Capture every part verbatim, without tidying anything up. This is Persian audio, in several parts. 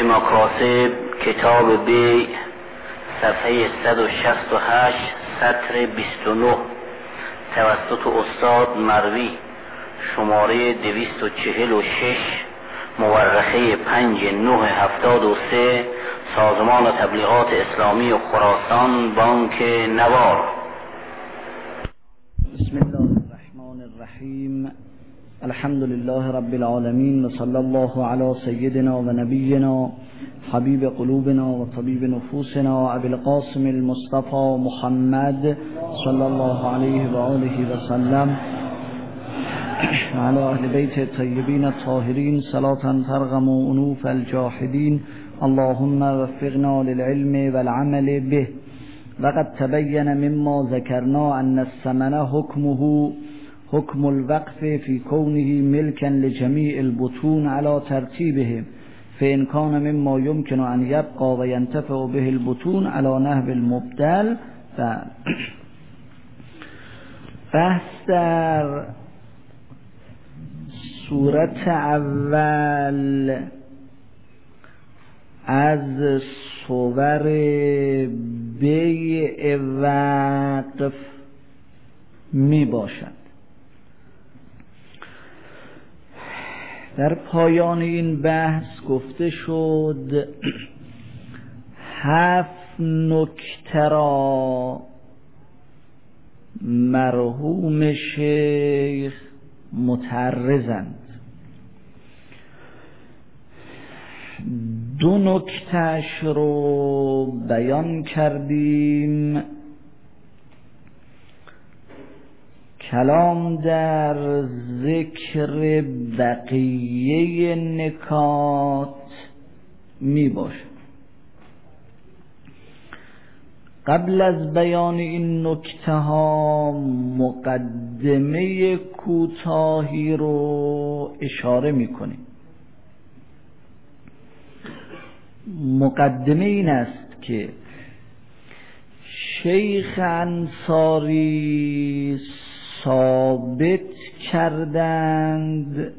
مکاسب کتاب بیع صفحه صد و شصت و هشت سطر بیست و نه توسط استاد مروی شماره دویست و چهل و شش مورخه پنج نه هفتاد و سه سازمان تبلیغات اسلامی و خراسان بانک نوار. بسم الله الرحمن الرحیم. الحمد لله رب العالمین و صلی الله علی سیدنا و نبینا حبیب قلوبنا و طبیب نفوسنا ابی القاسم المصطفى محمد صلی الله علیه و آله و سلم و علی اهل بیت الطیبین الطاهرین صلاة ترغم انوف الجاحدین اللهم وفقنا للعلم والعمل به. وقد تبين مما ذكرنا أن الثمن حكمه حكم الوقف في كونه ملكا لجميع البطون على ترتيبه، فإن كان مما يمكن أن يبقى وينتفع به البطون على نحو المبدل. بحث در صورت اول از صور بیع وقف می باشد. در پایان این بحث گفته شد هفت نکته را مرحوم شیخ متعرضند. دو نکتهش رو بیان کردیم. کلام در ذکر بقیه نکات می باشد. قبل از بیان این نکته ها مقدمه کوتاهی رو اشاره می کنیم. مقدمه این است که شیخ انصاری ثابت کردند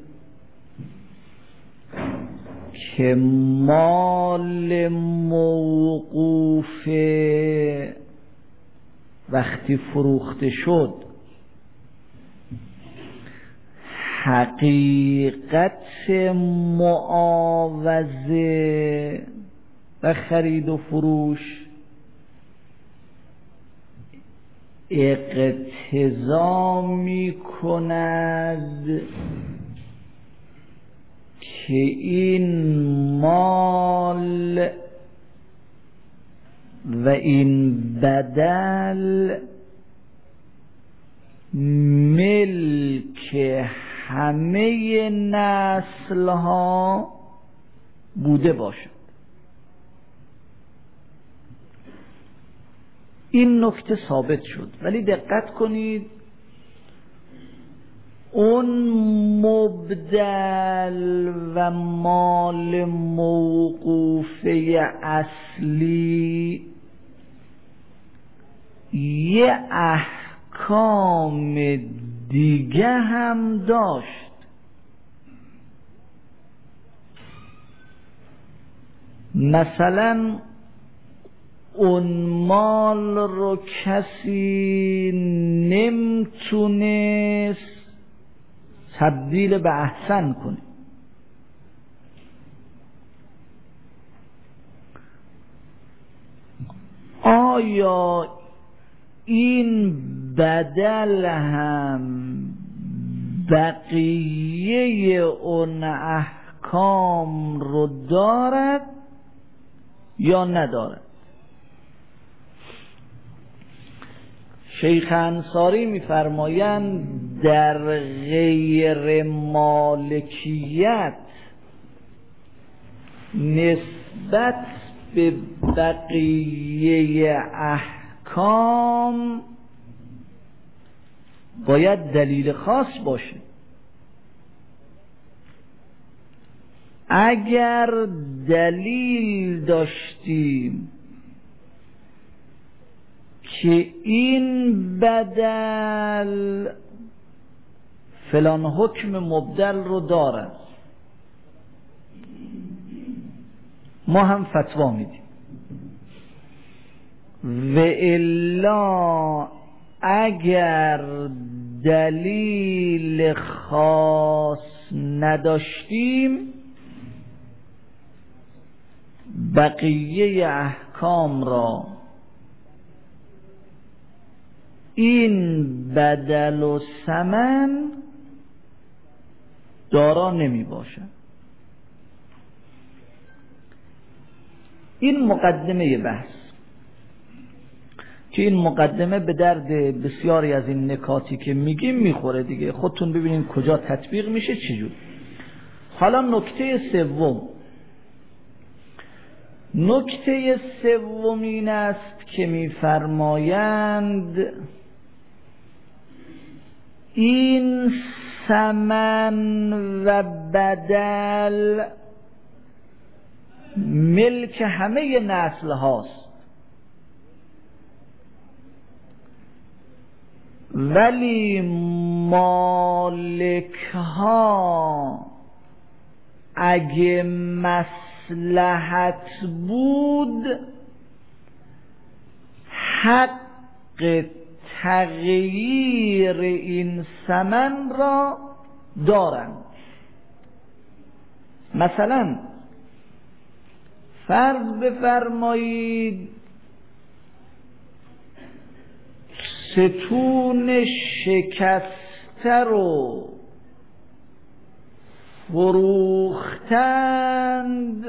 که مال موقوف وقتی فروخته شد حقیقت معاوضه و خرید و فروش اقتضا می کند که این مال و این بدل ملک همه نسل ها بوده باشد. این نکته ثابت شد، ولی دقت کنید اون مبدل و مال موقوفه اصلی یه احکام دیگه هم داشت. مثلا اون مال رو کسی نمیتونست تبدیل به احسن کنه. آیا این بدل هم بقیه اون احکام رو دارد یا ندارد؟ شیخ انصاری می‌فرمایند در غیر مالکیت نسبت به بقیه احکام باید دلیل خاص باشه. اگر دلیل داشتیم که این بدل فلان حکم مبدل رو دارد، ما هم فتوا میدیم. و الا اگر دلیل خاص نداشتیم بقیه احکام را این بدل و ثمن دارا نمی باشد. این مقدمه بحث که این مقدمه به درد بسیاری از این نکاتی که میگیم میخوره دیگه، خودتون ببینید کجا تطبیق میشه چجور. حالا نکته سوم، نکته سوم این است که میفرمایند این ثمن و بدل ملک همه نسل هاست، ولی مالک ها اگه مصلحت بود حق تغییر این ثمن را دارند. مثلا فرض بفرمایید ستون شکسته رو فروختند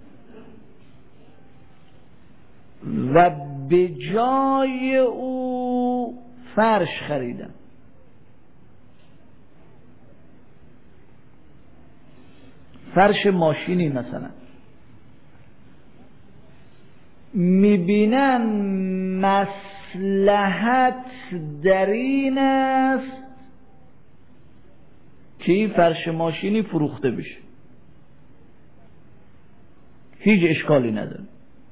و به جای او فرش خریدند. فرش ماشینی مثلا میبینن مصلحت در این است که این فرش ماشینی فروخته بشه، هیچ اشکالی نداره.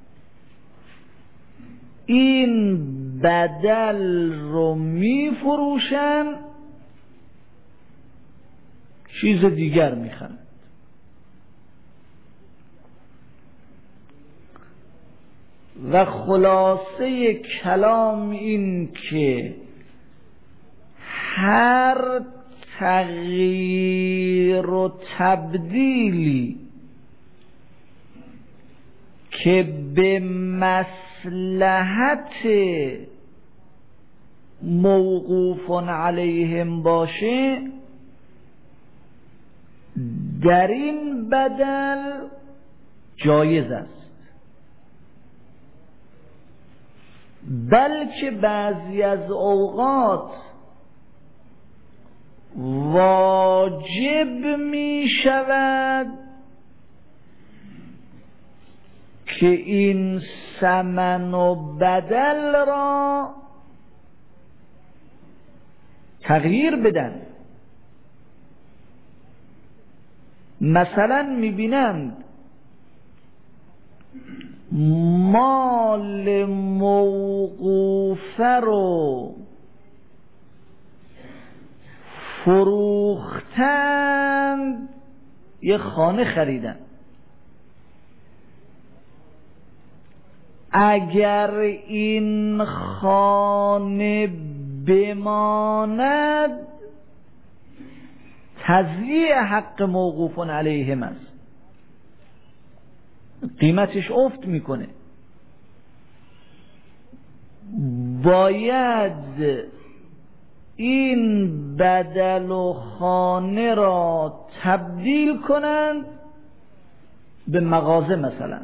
این بدل رو میفروشن، چیز دیگر میخرن. و خلاصه کلام این که هر تغییر و تبدیلی که به مصلحت موقوف علیهم باشه در این بدل جایز است، بلکه بعضی از اوقات واجب می شود که این ثمن و بدل را تغییر بدن. مثلا می بینند مال موقوفه رو فروختند، یه خانه خریدن، اگر این خانه بماند تضییع حق موقوف علیهم است، قیمتش افت میکنه. باید این بدل و خانه را تبدیل کنند به مغازه مثلا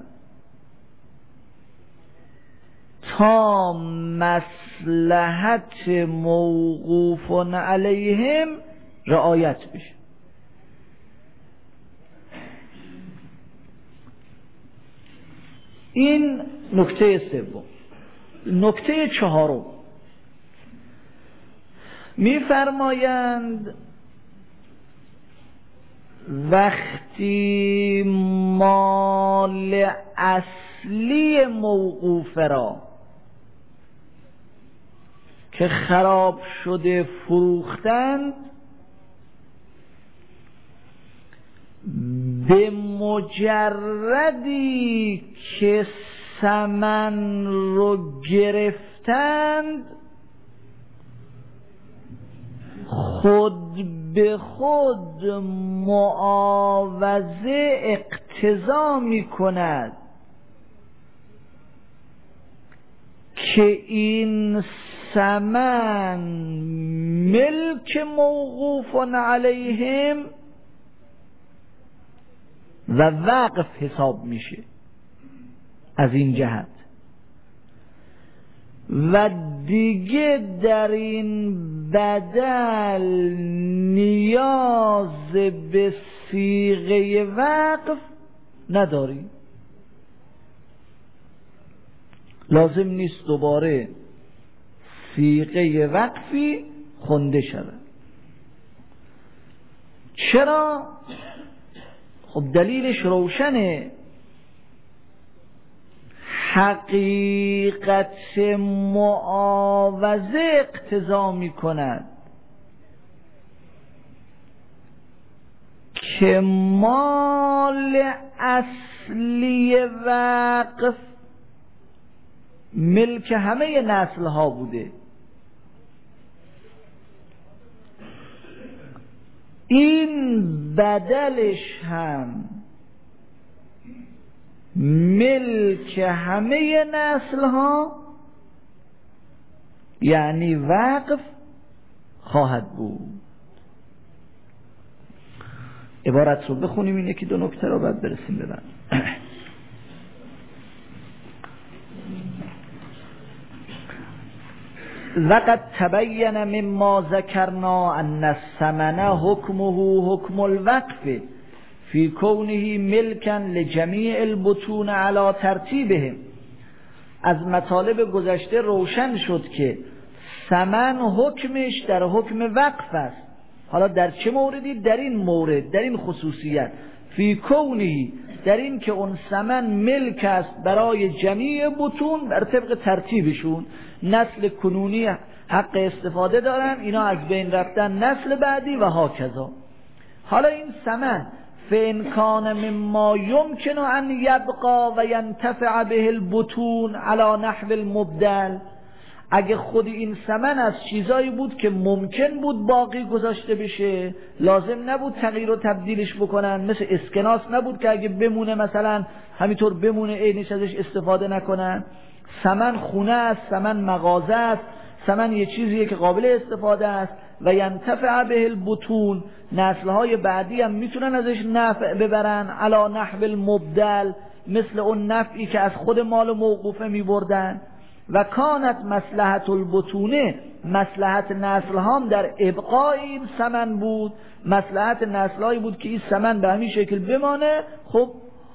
تا مصلحت موقوف علیهم رعایت بشه. این نکته سوم. نکته چهارم می‌فرمایند وقتی مال اصلی موقوفه را که خراب شده فروختند، به مجردی که ثمن رو گرفتند خود به خود معاوضه اقتضا می کند که این ثمن ملک موقوف علیهم و وقف حساب میشه. از این جهت و دیگه در این بدل نیاز به صیغه وقف نداری، لازم نیست دوباره صیغه وقفی خونده شود. چرا؟ خب دلیلش روشنه، حقیقت معاوضه اقتضا می کند که مال اصلی وقف ملک همه نسل ها بوده. این بدلش هم ملک همه نسل ها یعنی وقف خواهد بود. عبارت رو بخونیم، این یکی دو نکته رو بعد برسیم به بعد. وقد تبین مما ذکرنا ان الثمن حکمه حکم الوقف فی کونه ملکا لجمیع البطون علی ترتیبهم. از مطالب گذشته روشن شد که ثمن حکمش در حکم وقف است. حالا در چه موردی؟ در این مورد، در این خصوصیت، فی کونه، در این که اون ثمن ملک است برای جمیع بطون بر طبق ترتیبشون. نسل کنونی حق استفاده دارن، اینا از بین رفتن نسل بعدی و هاکذا. حالا این ثمن فإن کان مما یمکن ان یبقى و ینتفع به البطون علی نحو المبدل، اگه خود این ثمن از چیزایی بود که ممکن بود باقی گذاشته بشه، لازم نبود تغییر و تبدیلش بکنن، مثل اسکناس نبود که اگه بمونه مثلا همینطور بمونه عینش ازش استفاده نکنن. ثمن خونه است، ثمن مغازه است، ثمن یه چیزیه که قابل استفاده است و ینتفع به البطون، نسل‌های بعدی هم میتونن ازش نفع ببرن، علی نحو المبدل، مثل اون نفعی که از خود مال موقوفه میبردن. و کانت مصلحت البطونه، مصلحت نسل هم در ابقای این ثمن بود، مصلحت نسل‌هایی بود که این ثمن به همین شکل بمانه. خب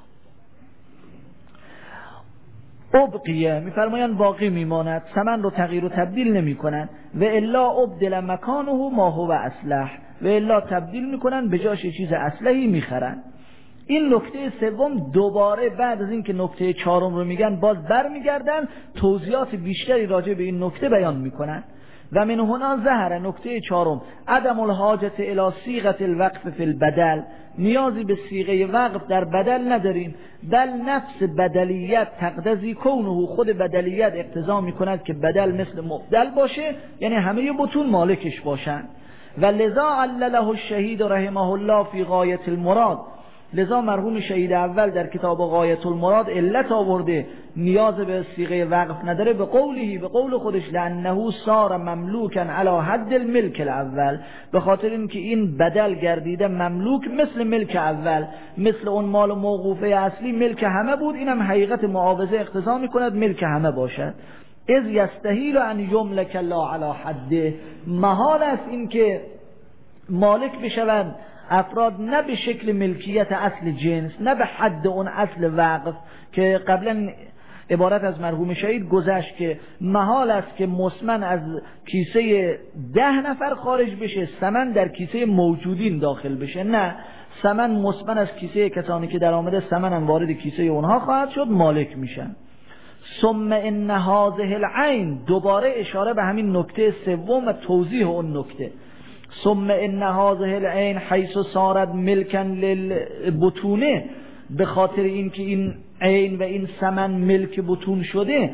ابقیه میفرمایند باقی میماند، ثمن رو تغییر و تبدیل نمی کنن. و الا ابدل مکانه ما هو اصلح، و الا تبدیل میکنن به جاش چیز اصلحی میخرن. این نکته سوم دوباره بعد از اینکه نکته چهارم رو میگن باز برمیگردن توضیحات بیشتری راجع به این نکته بیان میکنن. و من هنا ظهر، نکته چهارم، عدم الحاجت الی صیغه الوقف فی البدل، نیازی به صیغه وقف در بدل نداریم. بل نفس بدلیت تقتضی کونه، خود بدلیت اقتضا میکند که بدل مثل مبدل باشه، یعنی همه بطون مالکش باشن. و لذا علله الشهید رحمه الله فی غایة المراد، لذا مرحوم شهید اول در کتاب غایة المراد علت آورده نیاز به صیغه وقف نداره به قوله، به قول خودش، لانه صار مملوکا علی حد الملک الاول، به خاطر اینکه این بدل گردیده مملوک مثل ملک اول، مثل اون مال موقوفه اصلی ملک همه بود، اینم حقیقت معاوضه اقتضا میکند ملک همه باشد. اذ یستحیل ان یملک الله علی حده، محال است اینکه مالک بشوند افراد نه به شکل ملکیت اصل جنس، نه به حد اون اصل وقف که قبلا عبارت از مرحوم شهید گذشت که محال است که مسمن از کیسه ده نفر خارج بشه، ثمن در کیسه موجودین داخل بشه. نه، ثمن مسمن از کیسه کسانی که در آمده، ثمن هم وارد کیسه اونها خواهد شد، مالک میشن. ثم ان هذه العین، دوباره اشاره به همین نکته سوم و توضیح اون نکته. ثم ان هذه العین حیث صارت ملکا للبطونه، به خاطر اینکه این عین و این ثمن ملک بطون شده،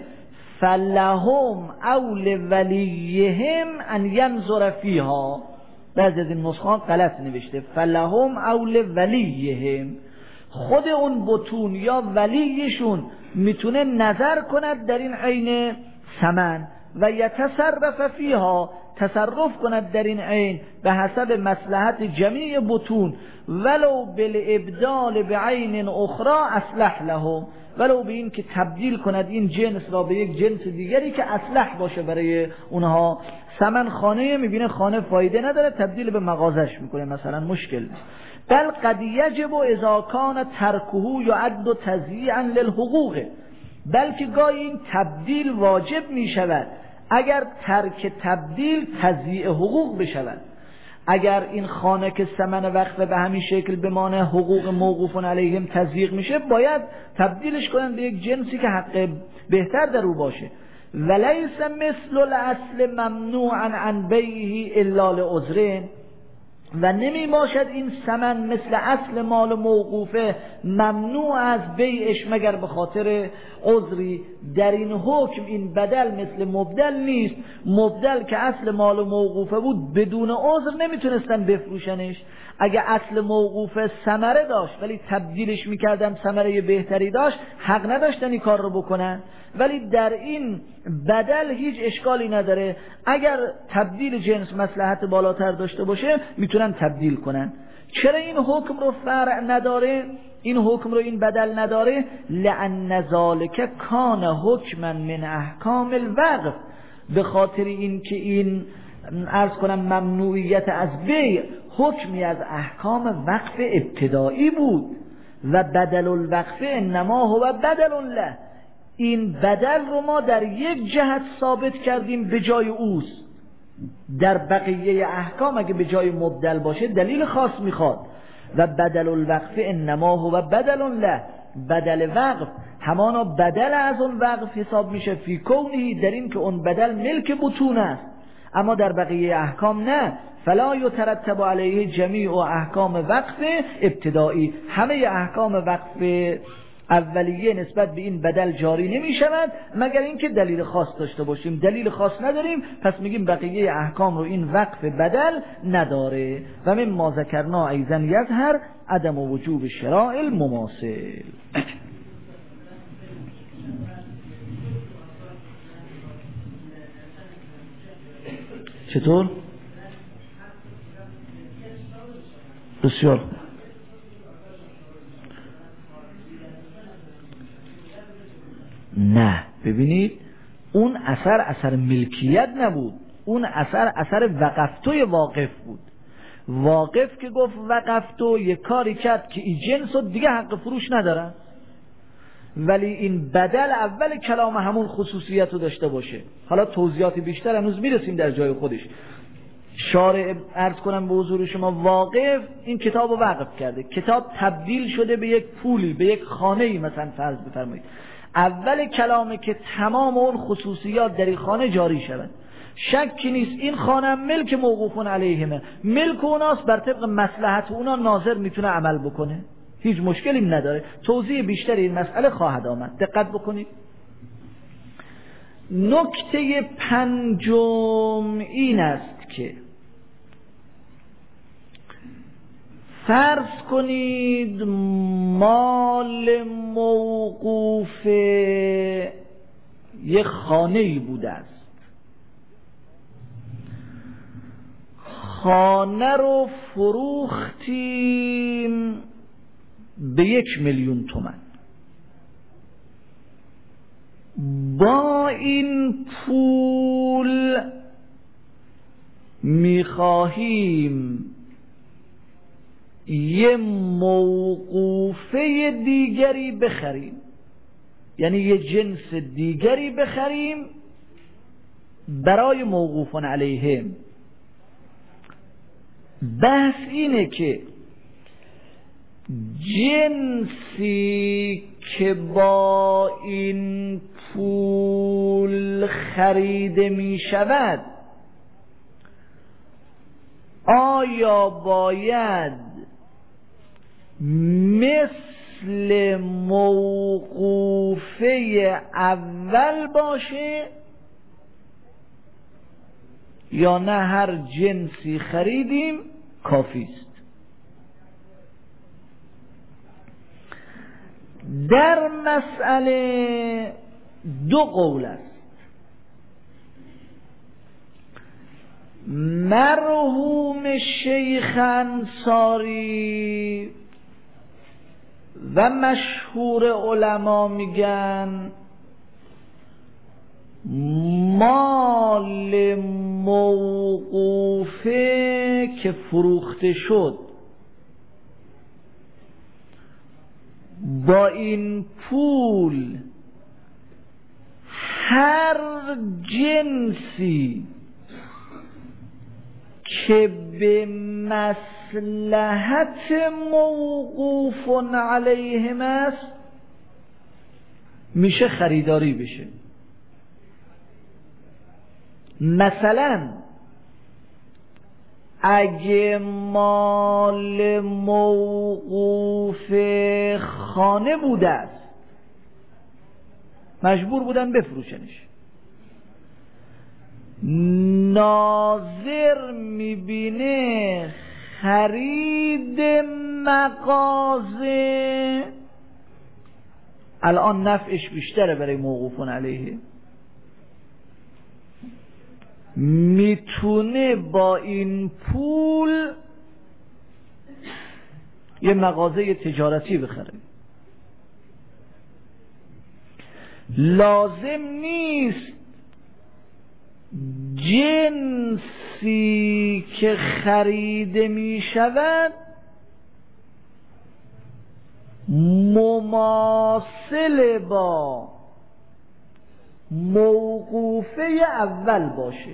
فلهم اول ولیهم ان ینظر فیها. بعضی از این نسخه غلط نوشته فلهم اول ولیهم، خود اون بطون یا ولیشون میتونه نظر کند در این عین ثمن و یتصرف فیها، تصرف کند در این عین به حسب مصلحت جمیع بطون، ولو بالابدال بعین اخرى اصلح لهم، ولو به این که تبدیل کند این جنس را به یک جنس دیگری که اصلح باشه برای اونها. ثمن خانه میبینه خانه فایده نداره، تبدیل به مغازش میکنه مثلا، مشکل نیست. بل قد یجب اذا کان ترکه یعد تضییعا للحقوق، بلکه گاهی این تبدیل واجب میشود اگر ترک تبدیل تضییع حقوق بشود. اگر این خانه که ثمن وقفه به همین شکل بمانه، حقوق موقوف علیهم تضییق میشه، باید تبدیلش کنن به یک جنسی که حق بهتر در او باشه. ولیس مثل الاصل ممنوعا عن بیعه الا لعذر، و نمی باشد این ثمن مثل اصل مال موقوفه ممنوع از بیعش مگر به خاطر عذری. در این حکم این بدل مثل مبدل نیست. مبدل که اصل مال موقوفه بود بدون عذر نمیتونستن بفروشنش. اگه اصل موقوفه ثمره داشت ولی تبدیلش میکردن ثمره بهتری داشت، حق نداشتن این کار رو بکنن. ولی در این بدل هیچ اشکالی نداره، اگر تبدیل جنس مصلحت بالاتر داشته باشه میتونن تبدیل کنن. چرا این حکم رو فرع نداره، این حکم رو این بدل نداره؟ لأن ذالک کان حکما من احکام الوقف، به خاطر این که این عرض کنم ممنوعیت از بیع حکمی از احکام وقف ابتدایی بود و بدل الوقف انما هو بدل له. این بدل رو ما در یک جهت ثابت کردیم به جای اوست. در بقیه احکام اگه به جای مبدل باشه دلیل خاص میخواد. و بدل الوقف انما هو بدل له، بدل وقف همانا بدل از اون وقف حساب میشه، فی کونهی در این که اون بدل ملک بطون است. اما در بقیه احکام نه. فلا یترتب علیه جمیع احکام وقف ابتدایی، همه احکام وقف اولیه نسبت به این بدل جاری نمی شود مگر اینکه دلیل خاص داشته باشیم. دلیل خاص نداریم پس میگیم بقیه احکام رو این وقف بدل نداره. و من ما ذکرنا ایضا یظهر عدم وجوب شراء المماثل. چطور؟ بسیار نه، ببینید اون اثر اثر ملکیت نبود، اون اثر اثر وقفتوی واقف بود. واقف که گفت وقفتو یک کاری کرد که این جنس رو دیگه حق فروش ندارن، ولی این بدل اول کلام همون خصوصیت رو داشته باشه. حالا توضیحات بیشتر هنوز میرسیم در جای خودش. شارع عرض کنم به حضور شما واقف این کتاب رو وقف کرده، کتاب تبدیل شده به یک پولی، به یک خانه‌ای مثلا فرض بفرمایید. اول کلامه که تمام اون خصوصیات در این خانه جاری شود. شکی نیست این خانه ملک موقوفون علیهمه، ملک اوناست، بر طبق مصلحت اونا ناظر میتونه عمل بکنه، هیچ مشکلی نداره. توضیح بیشتر این مسئله خواهد آمد، دقت بکنید. نکته پنجم این است که فرض کنید مال موقوف یک خانه‌ای بوده است، خانه رو فروختیم به یک میلیون تومان. با این پول میخواهیم یه موقوفه دیگری بخریم، یعنی یه جنس دیگری بخریم برای موقوفون علیهم. بحث اینه که جنسی که با این پول خریده می شود آیا باید مثل مثل موقوفه اول باشه یا نه هر جنسی خریدیم کافی است. در مسئله دو قول است. مرحوم شیخ انصاری و مشهور علما میگن مال موقوفه که فروخته شد با این پول هر جنسی که به مصلحت موقوف علیهم است میشه خریداری بشه. مثلا اگه مال موقوف خانه بوده است مجبور بودن بفروشنش، ناظر میبینه خرید مغازه الان نفعش بیشتره برای موقوفون علیه، میتونه با این پول یه مغازه تجارتی بخره. لازم نیست جنسی که خریده می شود مماثل با موقوفه اول باشه.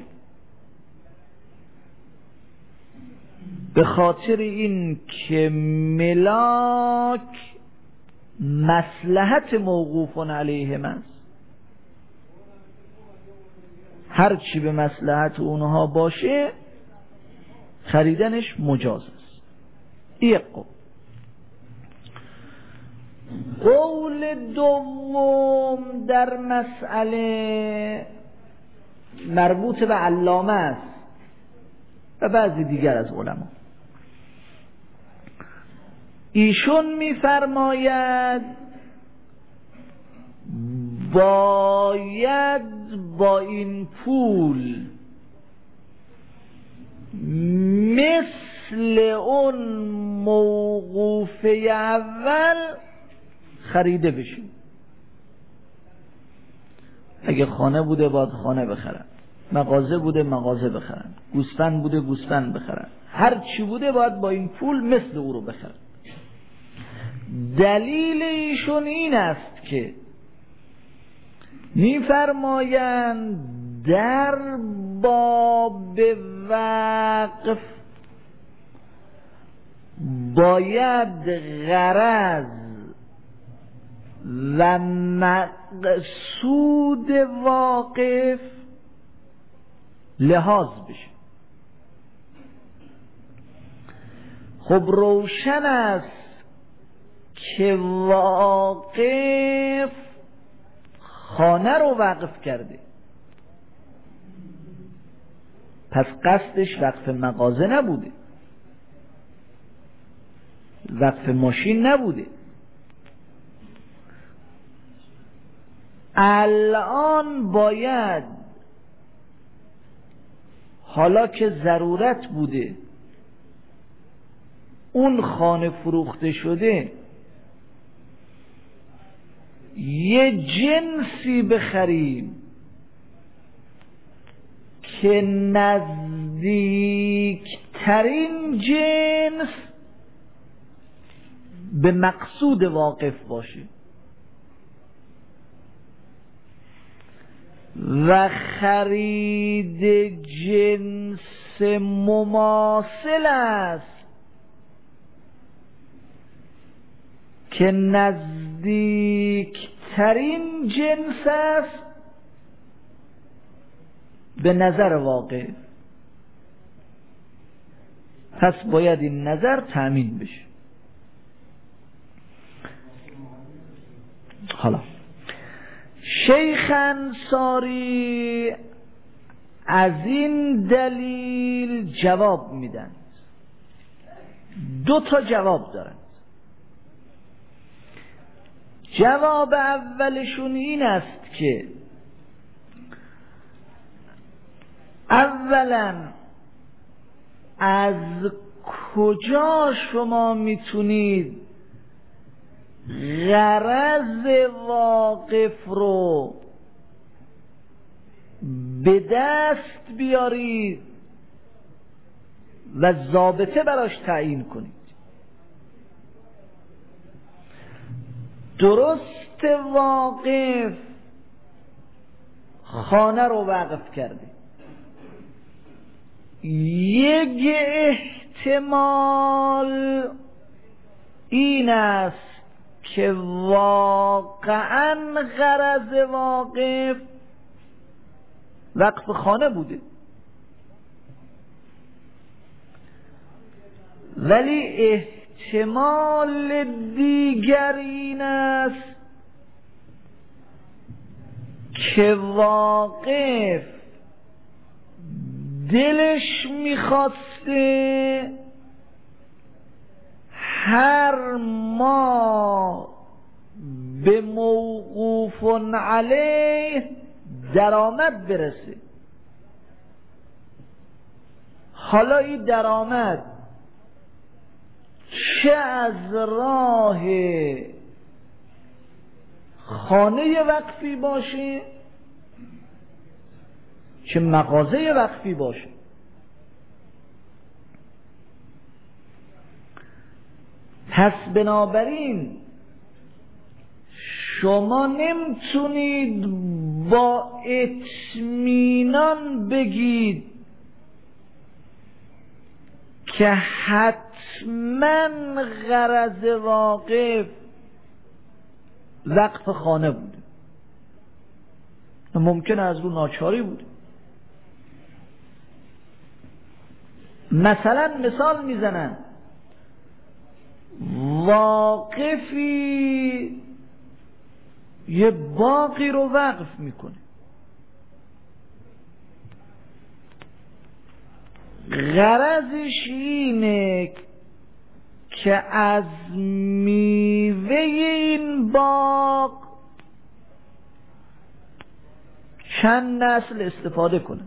به خاطر این که ملاک مصلحت موقوفون علیهم است، هر چی به مصلحت اونها باشه خریدنش مجاز است. این قول. قول دوم در مسئله مربوط به علامه است و بعضی دیگر از علما. ایشون می‌فرماید باید با این پول مثل اون موقوفه اول خریده بشیم. اگه خانه بوده باید خانه بخرن، مغازه بوده مغازه بخرن، گوسفند بوده گوسفند بخرن، هر چی بوده باید با این پول مثل او رو بخرن. دلیل ایشون این است که می‌فرمایند در باب وقف باید غرض و مقصود واقف لحاظ بشه. خب روشن است که واقف خانه رو وقف کرده، پس قصدش وقف مغازه نبوده، وقف ماشین نبوده. الان باید حالا که ضرورت بوده اون خانه فروخته شده یه جنسی بخریم که نزدیکترین جنس به مقصود واقف باشه و خرید جنس مماثل است که نزدیکترین جنس است به نظر واقع، پس باید این نظر تأمین بشه. حالا شیخ انصاری از این دلیل جواب میدن، دو تا جواب دارن. جواب اولشون این است که اولا از کجا شما میتونید غرض واقف رو به دست بیارید و ضابطه براش تعیین کنید؟ درست واقف خانه رو وقف کرده، یک احتمال این است که واقعا غرض واقف وقف خانه بوده، ولی احتمال دیگر این است که واقف دلش میخواسته هر ماه به موقوف علیه درآمد برسه. حالا این درآمد چه از راه خانه وقفی باشه چه مغازه وقفی باشه، پس بنابراین شما نمیتونید با اطمینان بگید که حتما غرض واقف وقف خانه بوده، ممکنه از رو ناچاری بوده. مثلا مثال میزنن واقفی یه باقی رو وقف میکنه، غرضش اینه که از میوه این باغ چند نسل استفاده کنه.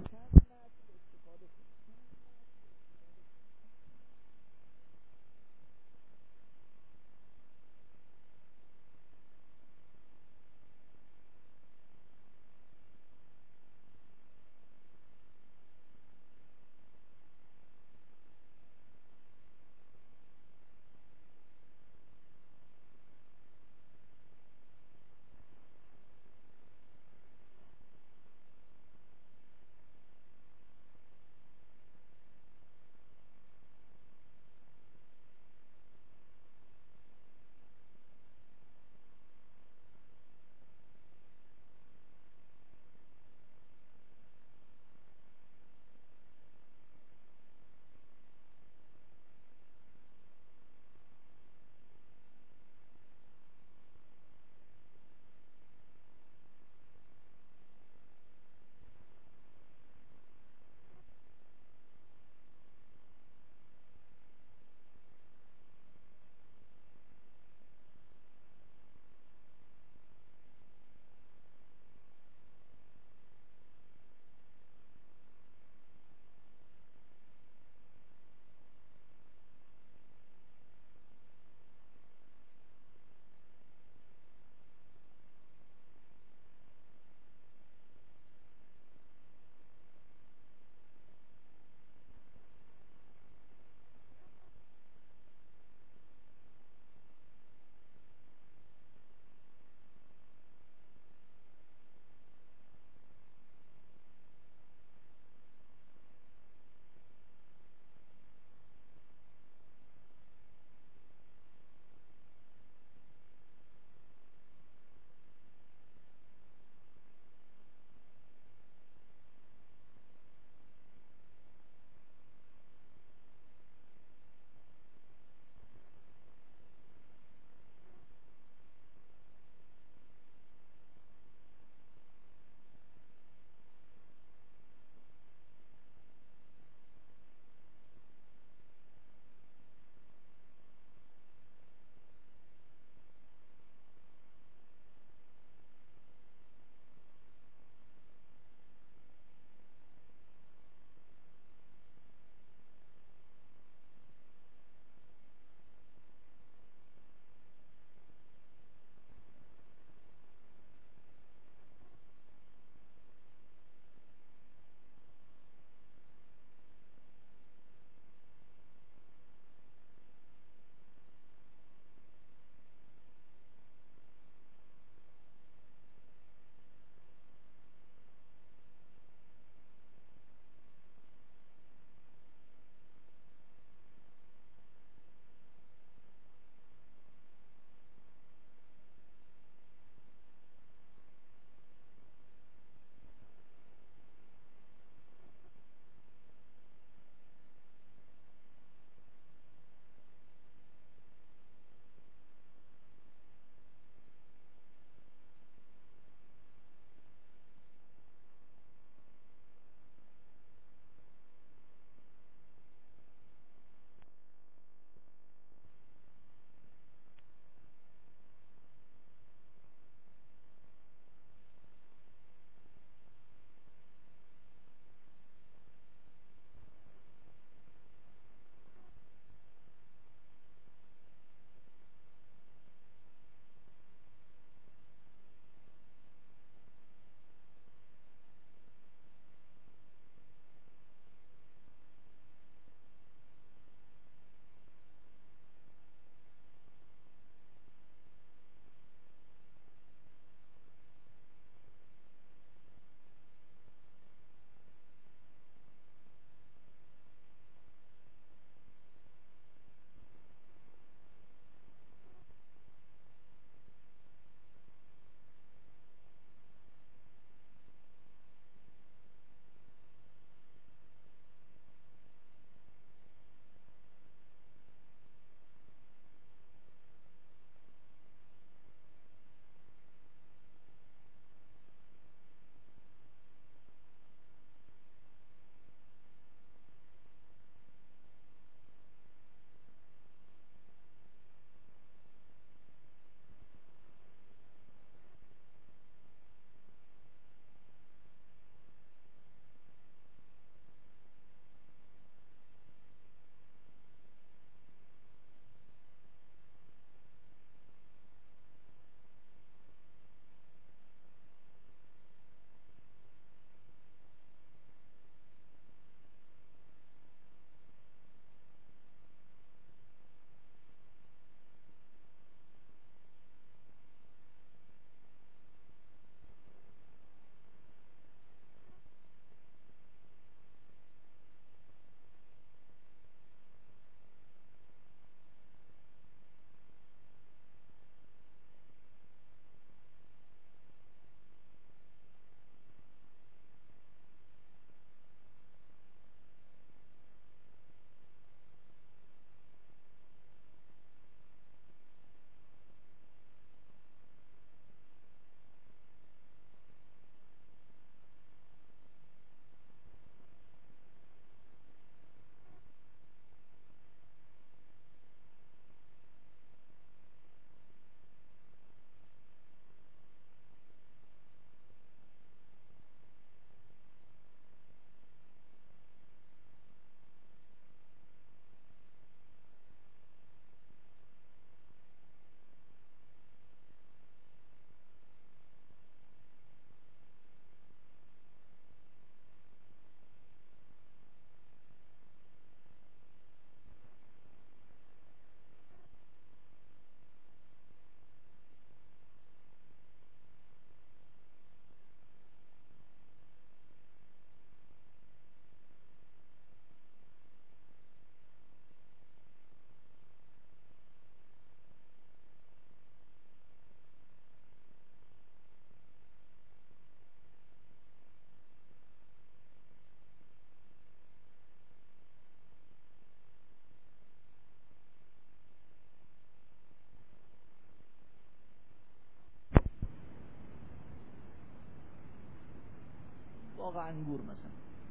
باغ انگور مثلا،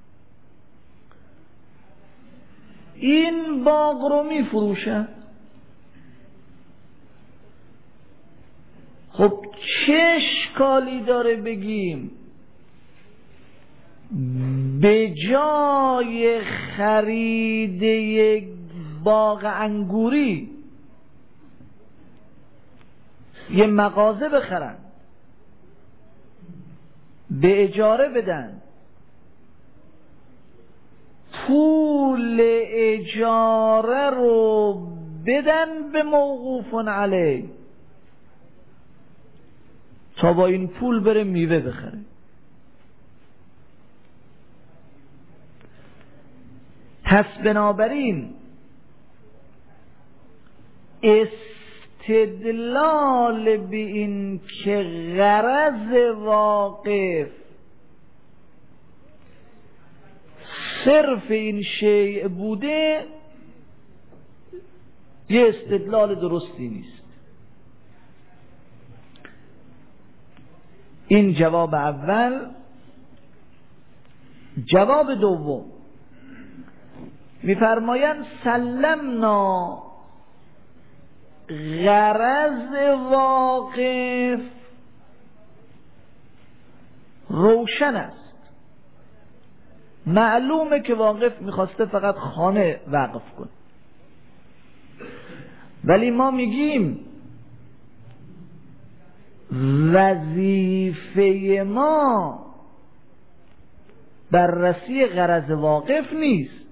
این باغ رو می فروشن. خب چه اشکالی داره بگیم به جای خرید یک باغ انگوری یه مغازه بخرن، به اجاره بدن، پول اجاره رو بدن به موقوف علیه تا با این پول بره میوه بخره. پس بنابراین استدلال به این که غرض واقف صرف این شیء بوده یه استدلال درستی نیست. این جواب اول. جواب دوم میفرمایند سلمنا غرض واقف روشن است، معلومه که واقف میخواسته فقط خانه وقف کنه، ولی ما میگیم وظیفه ما بررسی غرض واقف نیست،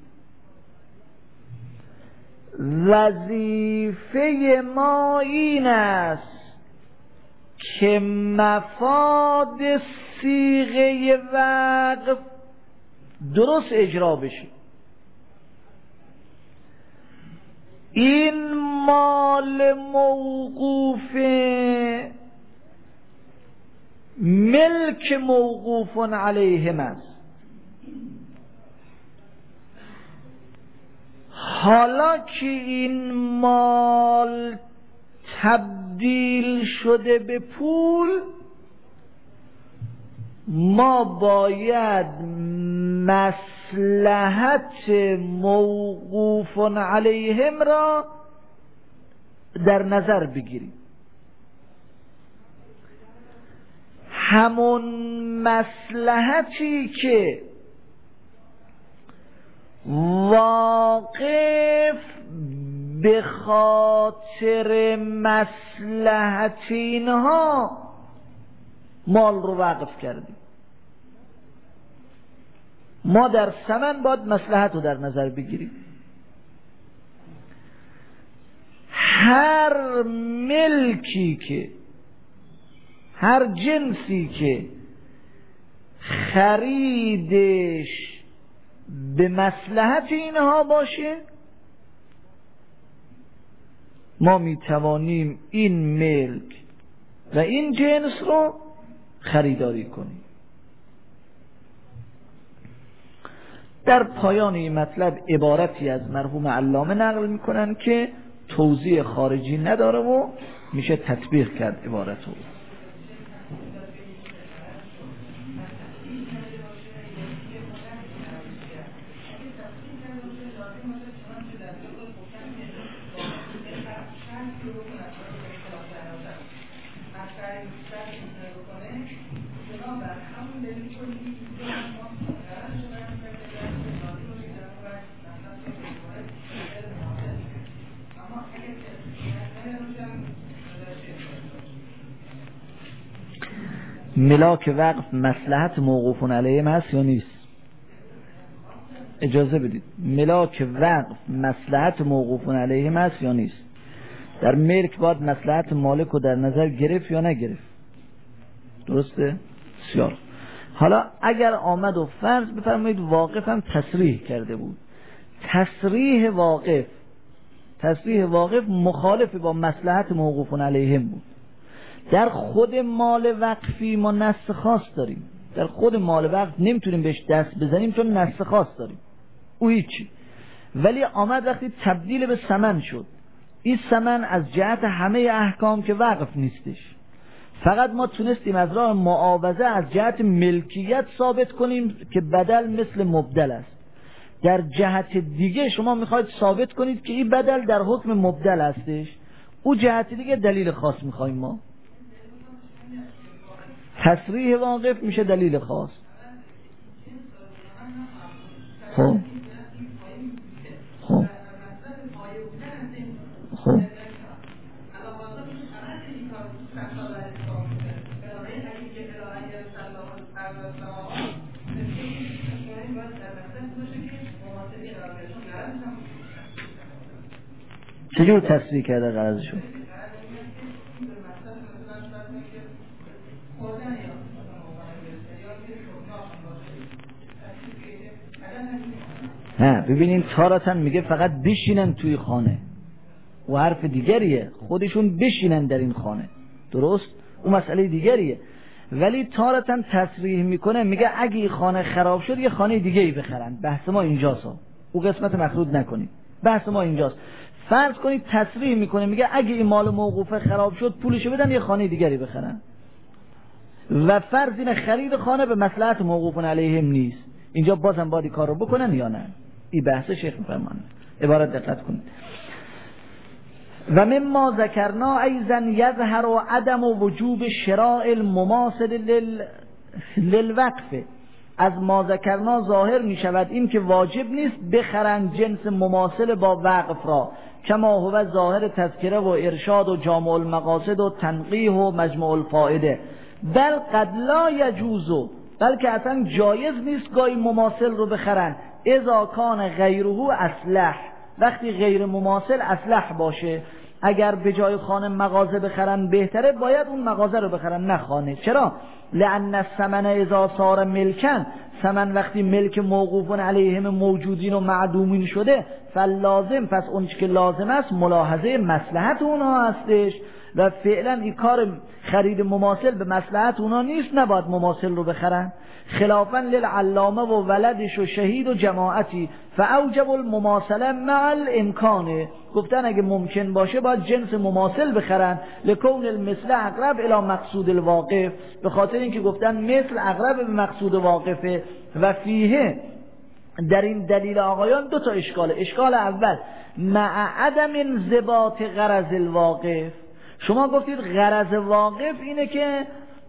وظیفه ما این است که مفاد صیغه وقف درست اجرا بشه. این مال موقوفه ملک موقوف علیهم است. حالا که این مال تبدیل شده به پول، ما باید مصلحت موقوف علیهم را در نظر بگیریم. همون مصلحتی که واقف به خاطر مصلحت اینها مال رو وقف کردیم، ما در ثمن باید مصلحت رو در نظر بگیریم. هر ملکی که هر جنسی که خریدش به مصلحت اینها باشه، ما میتوانیم این ملک و این جنس رو خریداری کنیم. در پایان این مطلب عبارتی از مرحوم علامه نقل میکنن که توضیح خارجی نداره و میشه تطبیق کرد عبارت رو. ملاک وقف مصلحت موقوف علیهم هست یا نیست؟ اجازه بدید، ملاک وقف مصلحت موقوف علیهم هست یا نیست؟ در ملک باید مصلحت مالک رو در نظر گرفت یا نگرفت؟ درسته؟ بسیار. حالا اگر آمد و فرض بفرمایید واقف هم تصریح کرده بود، تصریح واقف تصریح واقف مخالف با مصلحت موقوف علیهم بود. در خود مال وقفی ما نص خاص داریم، در خود مال وقف نمیتونیم بهش دست بزنیم چون نص خاص داریم، او هیچی. ولی آمد وقتی تبدیل به ثمن شد، این ثمن از جهت همه احکام که وقف نیستش، فقط ما تونستیم از راه معاوضه از جهت ملکیت ثابت کنیم که بدل مثل مبدل است. در جهت دیگه شما میخواید ثابت کنید که این بدل در حکم مبدل هستش، او جهت دیگه دلیل خاص میخوایم ما. تصریح واقف میشه دلیل خاص. خب خب خب چجور تصریح کرده غرضشو؟ نه ببینین تارتن میگه فقط بشینن توی خانه و حرف دیگریه، خودشون بشینن در این خانه، درست؟ اون مسئله دیگریه. ولی تارتن تصریح میکنه میگه اگه این خانه خراب شد یه خانه دیگه ای بخرن. بحث ما اینجاست، او قسمت مخلوط نکنید، بحث ما اینجاست. فرض کنید تصریح میکنه میگه اگه این مال موقوفه خراب شد پولشو بدن یه خانه دیگری بخرن، و فرض این خرید خانه به مصلحت موقوفون علیهم نیست. اینجا بازم باید کار رو بکنن یا نه؟ این بحث شیخ میفرمانه. عبارت دقت کنید. و مما ذکرنا ایضا یظهر عدم وجوب شراء المماثل لل... للوقف. از ما ذکرنا ظاهر می شود این که واجب نیست بخرن جنس مماثل با وقف را، کما هو ظاهر تذکره و ارشاد و جامع المقاصد و تنقیح و مجموع الفائده. بل قد لا یجوز، بلکه اصلا جایز نیست گاهی مماثل رو بخرن، اذا کان غیره اصلح، وقتی غیر مماثل اصلح باشه. اگر به جای خانه مغازه بخرن بهتره، باید اون مغازه رو بخرن نه خانه. چرا؟ لأن الثمن اذا صار ملکن، ثمن وقتی ملک موقوفون علیهم موجودین و معدومین شده، فلازم، پس اون که لازم است ملاحظه مصلحت اونها هستش، و فعلا این کار خرید مماثل به مصلحت اونا نیست، نباید مماثل رو بخرن. خلافا للعلامه و ولدش و شهید و جماعتی فاوجب المماثله مع الامکانه. گفتن اگه ممکن باشه باید جنس مماثل بخرن، لکون المثل اقرب الی مقصود الواقف، به خاطر اینکه گفتن مثل اقرب به مقصود واقفه. و فیه، در این دلیل آقایان دو تا اشکاله. اشکال اول مع عدم انضباط غرض الواقف. شما گفتید غرض واقف اینه که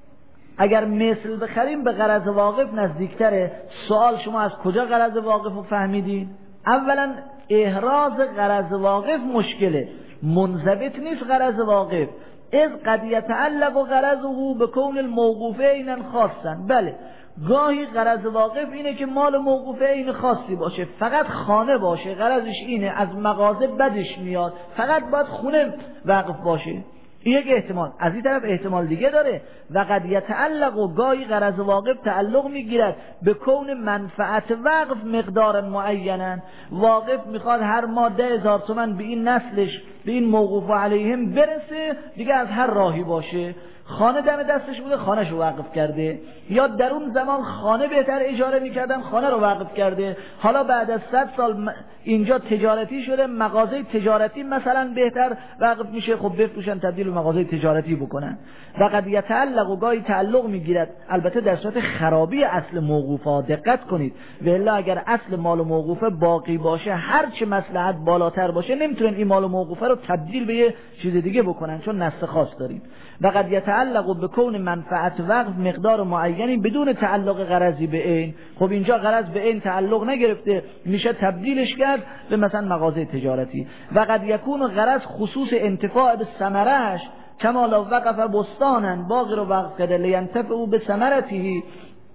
اگر مثل بخریم به غرض واقف نزدیکتره. سوال شما از کجا غرض واقف رو فهمیدید؟ اولا احراز غرض واقف مشکله، منضبط نیست غرض واقف. از قد یتعلق غرضه بکون الموقوفه عینا خاصا. بله، گاهی غرض واقف اینه که مال موقوفه عین خاصی باشه، فقط خانه باشه، غرضش اینه، از مغازه بدش میاد، فقط باید خونه وقف باشه. یک احتمال. از این طرف احتمال دیگه داره، و قد یتعلق، و گاهی غرض واقف تعلق میگیرد به کون منفعت وقف مقدار معینا. واقف میخواد هر ماه ده هزار تومن به این نسلش، به این موقوف علیهم برسه، دیگه از هر راهی باشه. خانه دم دستش بوده، خانهش رو وقف کرده، یا در اون زمان خانه بهتر اجاره میکردن، خانه رو وقف کرده. حالا بعد از صد سال اینجا تجارتی شده، مغازه تجارتی مثلا بهتر وقف میشه، خب بفروشن تبدیل به مغازه تجارتی بکنن. و قد یتعلق، و گاهی تعلق میگیرد، البته در صورت خرابی اصل موقوفه. دقت کنید، و الا اگر اصل مال موقوفه باقی باشه، هر چه مصلحت بالاتر باشه، نمیتونن این مال موقوفه رو تبدیل به یه چیز دیگه بکنن، چون نص خاص داریم. و قد یتعلق بکون منفعت وقف مقدار معینی بدون تعلق غرضی به عین. خب اینجا غرض به عین تعلق نگرفته، میشه تبدیلش کرد به مثلا مغازه تجارتی. و قد یکون غرض خصوص انتفاع به ثمره‌اش، کما لو وقف بستانا، باغ رو وقف کرده، لینتفعوا به ثمرته،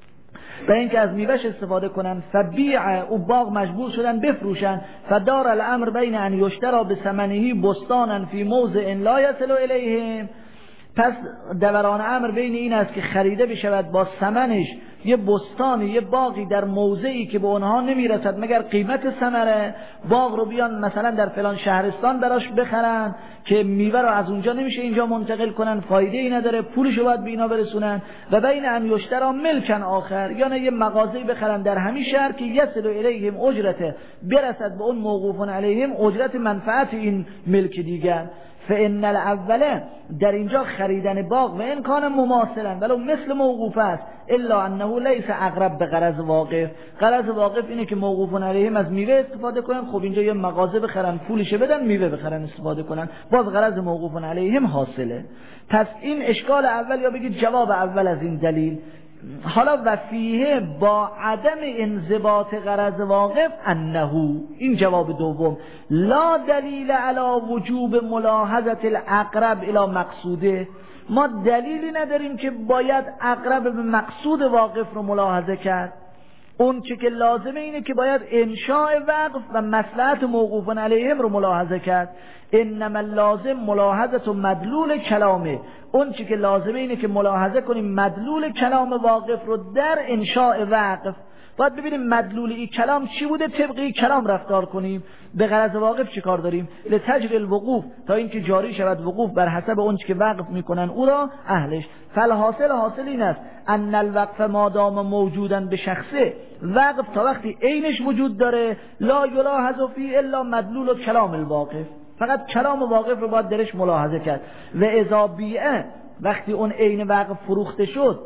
و اینکه از میوهش استفاده کنن. فبیع، او باغ مجبور شدن بفروشن. فدار الامر بین ان یشتری به ثمنه بستانا فی موضع لا یصل الیهم. پس دوران امر بین این است که خریده بشود با ثمنش یه بستانی، یه باغی در موضعی که به اونها نمیرسد مگر قیمت ثمره. باغ رو بیان مثلا در فلان شهرستان براش بخرن که میوه رو از اونجا نمیشه اینجا منتقل کنن، فایده ای نداره، پولشو باید به اینا برسونن. و بین ان یشتری ملکن آخر، یعنی یه مغازه‌ای بخرن در همین شهر که یصل الیهم اجرته، برسد به اون موقوفون علیهم اجرت منفعت این ملک دیگر. فان الاول در اینجا خریدن باغ و این کان مماثلا ولو مثل موقوف است الا انه لیس اقرب به غرض واقف. غرض واقف اینه که موقوف علیهم از میوه استفاده کنن، خب اینجا یه مغازه بخرن پولش بدن میوه بخرن استفاده کنن، باز غرض موقوف علیهم حاصله. پس این اشکال اول یا بگید جواب اول از این دلیل. حالا و فیه با عدم انضباط غرض واقف انه، این جواب دوم، لا دلیل علی وجوب ملاحظه الاقرب الی مقصوده، ما دلیلی نداریم که باید اقرب به مقصود واقف رو ملاحظه کرد. اون چه که لازمه اینه که باید انشاء وقف و مصلحت موقوف علیهم رو ملاحظه کرد. انما لازم ملاحظه مدلول کلامه، اون چه که لازمه اینه که ملاحظه کنیم مدلول کلام واقف رو در انشاء وقف. باید ببینیم مدلول این کلام چی بوده، طبقی کلام رفتار کنیم. به غرض واقف چی کار داریم؟ لتجری الوقوف، تا اینکه جاری شود وقوف بر حسب اون چه که وقف میکنن او را اهلش. فالحاصل حاصل این است ان الوقف مادام موجودن به شخصه، وقف تا وقتی عینش وجود داره لا یلاحظ فی الا مدلول و کلام الواقف، فقط کلام واقف رو باید درش ملاحظه کرد. و اذا بیعه، وقتی اون عین وقف فروخته شد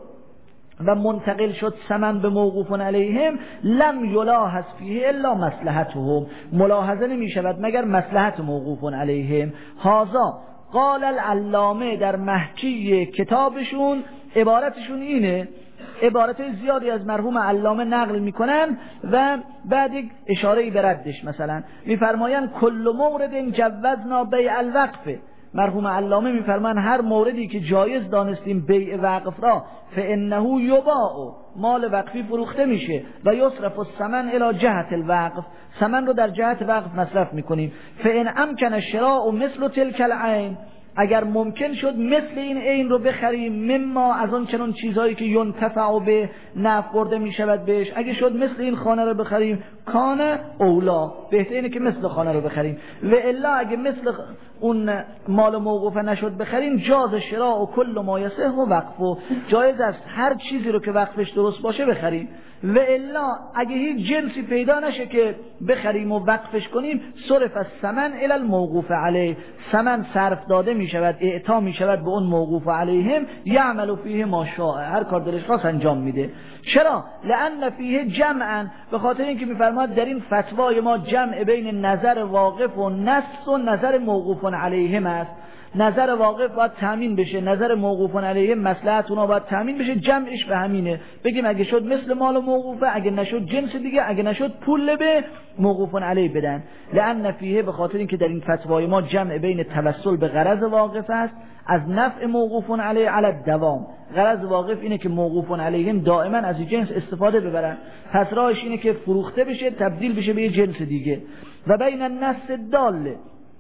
و منتقل شد ثمن به موقوف علیهم، لم یلاحظ فیه الا مصلحتهم، ملاحظه نمی شود مگر مصلحت موقوف علیهم. هذا قال العلامه در محکی کتابشون، عبارتشون اینه، عبارت زیادی از مرحوم علامه نقل میکنن و بعد اشاره‌ای به ردش، مثلا میفرمایند کل مورد جوزنا بیع الوقف، مرحوم علامه میفرمان هر موردی که جایز دانستیم بیع وقف را فانه یباع، مال وقفی فروخته میشه و یصرف الثمن الی جهت الوقف، ثمن رو در جهت وقف مصرف میکنیم. فان امکن الشراء مثل تلک العین، اگر ممکن شد مثل این عین رو بخریم، مما از آن چنون چیزهایی که ینتفع به نفع برده می شود بهش، اگه شد مثل این خانه رو بخریم کان اولا، بهتر اینه که مثل خانه رو بخریم. و الا اگه مثل اون مال موقوفه نشد بخریم، جاز شراء و کل ما یصح و وقفه، جایز است هر چیزی رو که وقفش درست باشه بخریم. و الا اگه هیچ جنسی پیدا نشه که بخریم و وقفش کنیم، صرف از ثمن الی الموقوف علیه، ثمن صرف داده می شود، اعطا می شود به اون موقوف علیهم، یعمل فیه ما شاء، هر کار دلش خواست انجام میده. چرا؟ لان فیه جمعا، به خاطر اینکه میفرماد در این فتوای ما جمع بین نظر واقف و نص و نظر موقوف علیهم است. نظر واقف باید تامین بشه، نظر موقوف علیه مصلحت اونا باید تامین بشه، جمعش به همینه. بگیم اگه شد مثل مال موقوفه، اگه نشد جنس دیگه، اگه نشد پول به موقوف علیه بدن. لان فیه، به خاطر اینکه در این فتوای ما جمع بین توسل به غرض واقف است از نفع موقوف علیه علی الدوام. غرض واقف اینه که موقوف علیهم دائما از این جنس استفاده ببرن، پس راهش اینه که فروخته بشه تبدیل بشه به یه جنس دیگه. و بین النص داله،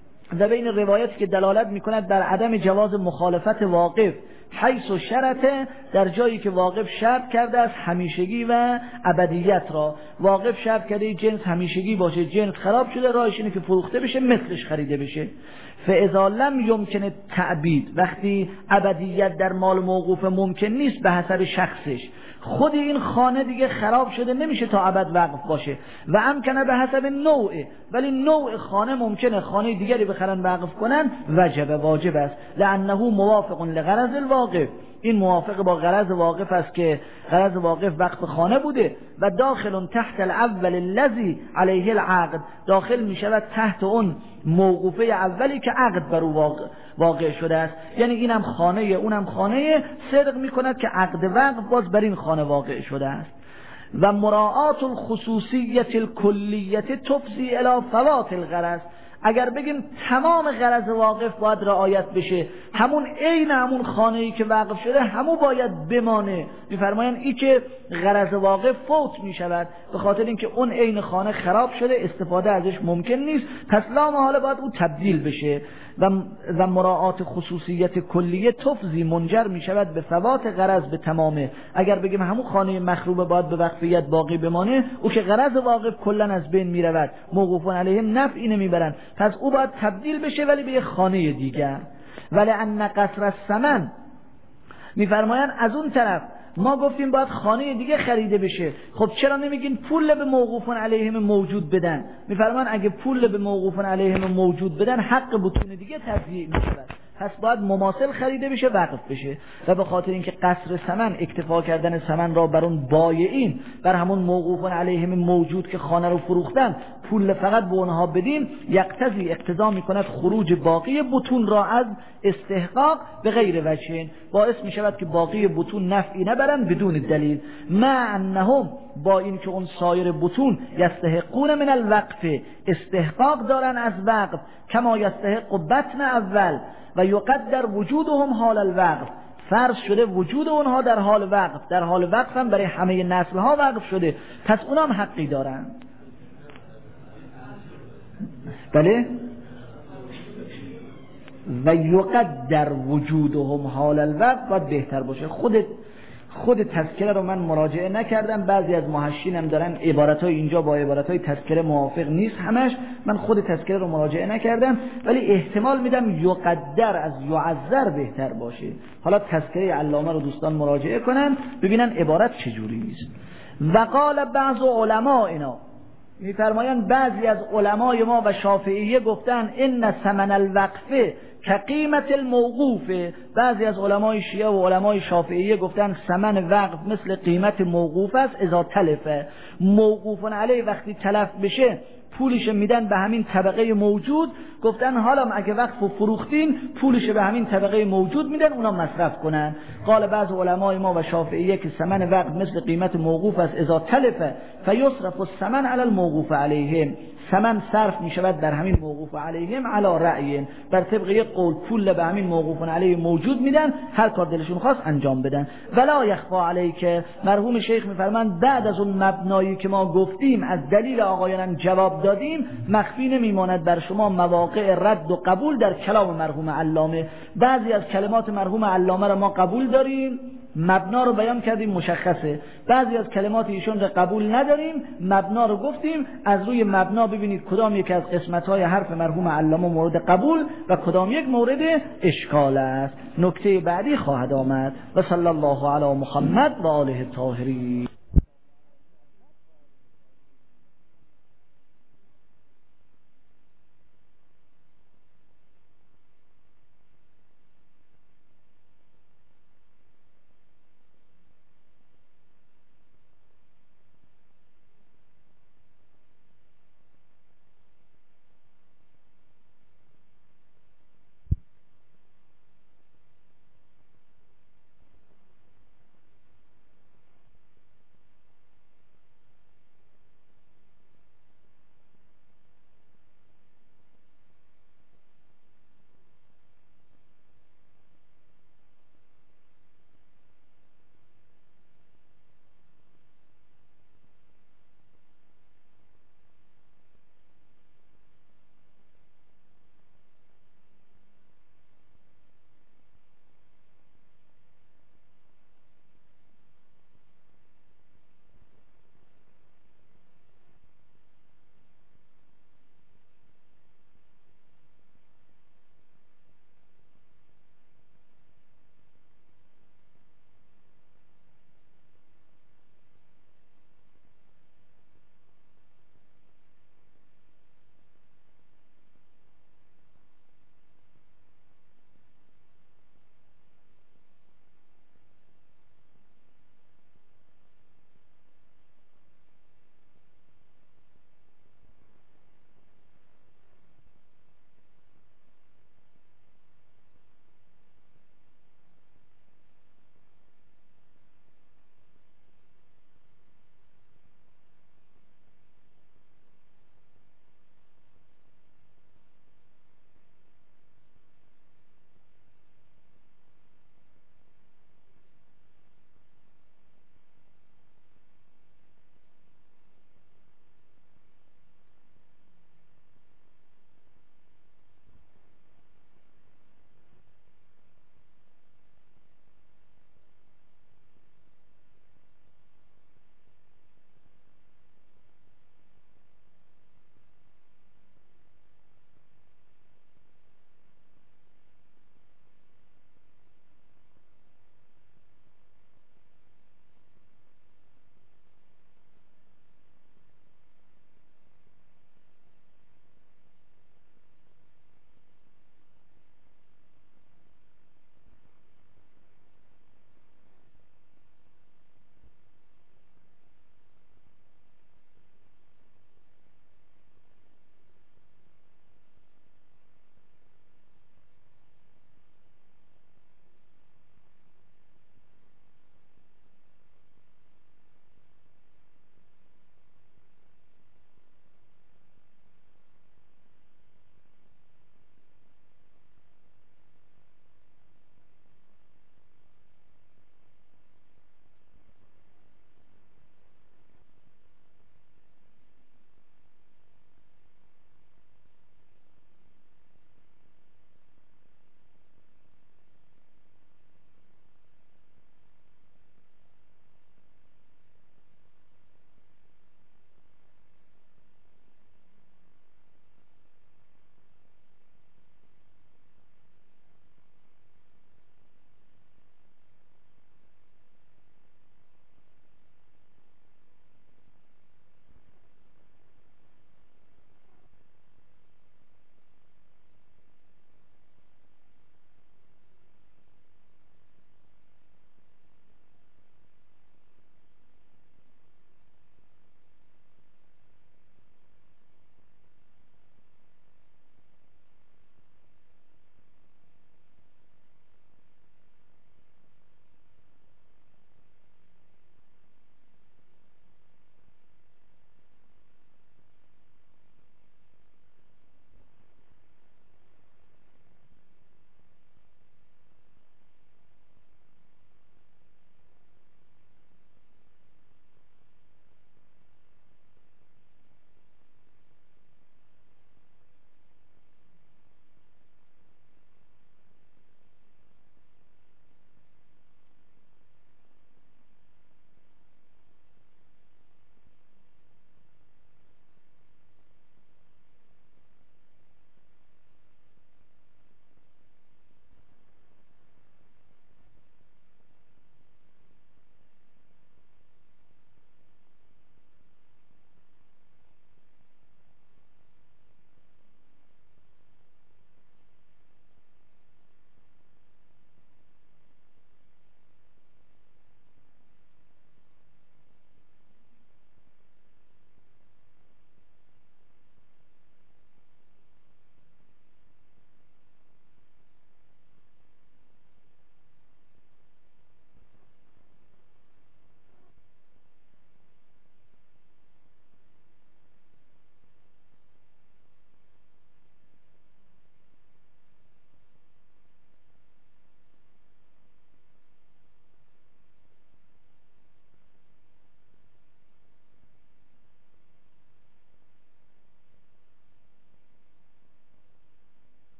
و بین روایتی که دلالت میکند بر عدم جواز مخالفت واقف حیث و شرطه، در جایی که واقف شرط کرده است همیشگی و ابدیت را، واقف شرط کرده جنس همیشگی باشه، جنس خراب شده، راهش اینه که فروخته بشه مثلش خریده بشه. فاذا لم یمکن تعبید، وقتی ابدیت در مال موقوف ممکن نیست به حسب شخصش، خود این خانه دیگه خراب شده نمیشه تا ابد وقف باشه، و امکنه به حسب نوعه، ولی نوع خانه ممکنه خانه دیگری بخرن وقف کنن، وجب واجب است. لانه موافق لغرض الواقف، این موافق با غرض واقف است که غرض واقف وقف خانه بوده. و داخل تحت الاول الذی علیه العقد، داخل می شود تحت اون موقوفه اولی که عقد بر او واقع, واقع شده است. یعنی اینم خانه اونم خانه، صدق می کند که عقد وقف باز بر این خانه واقع شده است. و مراعات الخصوصیت الکلیت تفضی الی فوات الغرض، اگر بگیم تمام غرض واقف باید رعایت بشه، همون عین همون خانه‌ای که وقف شده همون باید بمانه. می‌فرمایند این که غرض واقف فوت می‌شود به خاطر اینکه اون عین خانه خراب شده، استفاده ازش ممکن نیست، پس لا محاله باید اون تبدیل بشه. و و مراعات خصوصیت کلیه تفضی منجر می‌شود به فوات غرض به تمامه. اگر بگیم همون خانه مخروبه باید به وقفیت باقی بمانه، او که غرض واقف کلاً از بین می‌رود، موقوفون علیهم نفعی نمیبرن، پس او باید تبدیل بشه ولی به یه خانه دیگر. ولی ان قصر الثمن، میفرمایند از اون طرف ما گفتیم باید خانه دیگه خریده بشه. خب چرا نمیگین پول به موقوفون علیهم موجود بدن؟ میفرمان اگه پول به موقوفون علیهم موجود بدن حق بطون دیگه تضییع میشه، پس باید مماثل خریده بشه، وقف بشه. و به خاطر اینکه قصر ثمن، اکتفا کردن ثمن را بر اون بایعین، بر همون موقوفون علیهم موجود که خانه رو فروختن، پول فقط به اونها بدیم، یقتضی اقتضا میکند خروج باقی بطون را از استحقاق به غیر وجه، باعث میشود که باقی بطون نفعی نبرند بدون دلیل. مع انهم، با این که اون سایر بطون یستحقون من الوقف، استحقاق دارن از وقف، کما یستحق بطن اول و یقدر وجودهم حال الوقف، فرض شده وجود اونها در حال وقف، در حال وقف هم برای همه نسل ها وقف شده، پس اونا هم حقی دارن. بله، و یقدر وجودهم حال الوقف باید بهتر باشه. خودت خود تذکره رو من مراجعه نکردم، بعضی از محشین هم دارن عبارتای اینجا با عبارتای تذکره موافق نیست همش، من خود تذکره رو مراجعه نکردم، ولی احتمال میدم یقدر از یعذر بهتر باشه. حالا تذکره علامه رو دوستان مراجعه کنن ببینن عبارت چجوری است. و قال بعض علمائنا، میفرمایند بعضی از علمای ما و شافعیه گفتن ان ثمن الوقف که قیمت الموقوفه. بعضی از علمای شیعه و علمای شافعیه گفتن ثمن وقف مثل قیمت موقوف است، اذا تلفه، موقوفون علیه وقتی تلف بشه پولش میدن به همین طبقه موجود. گفتن حالا اگه وقف و فروختین پولش به همین طبقه موجود میدن، اونا مصرف کنن. قال بعض علمای ما و شافعیه که ثمن وقف مثل قیمت موقوف است، اذا تلفه فیصرف الثمن علی الموقوف علیهم، ثمن صرف می شود در همین موقوف علیهم علی رأی، بر طبق یک قول پول به همین موقوف علیه موجود میدن، هر کار دلشون خواست انجام بدن. ولا یخفا علیک، مرحوم شیخ میفرماند بعد از اون مبنایی که ما گفتیم از دلیل آقایانم جواب دادیم، مخفی نمیماند بر شما مواقع رد و قبول در کلام مرحوم علامه. بعضی از کلمات مرحوم علامه را ما قبول داریم، مبنا رو بیان کردیم مشخصه، بعضی از کلمات ایشون رو قبول نداریم، مبنا رو گفتیم، از روی مبنا ببینید کدام یک از قسمت‌های حرف مرحوم علامه مورد قبول و کدام یک مورد اشکال است. نکته بعدی خواهد آمد. و صلی الله علی محمد و آله الطاهرین.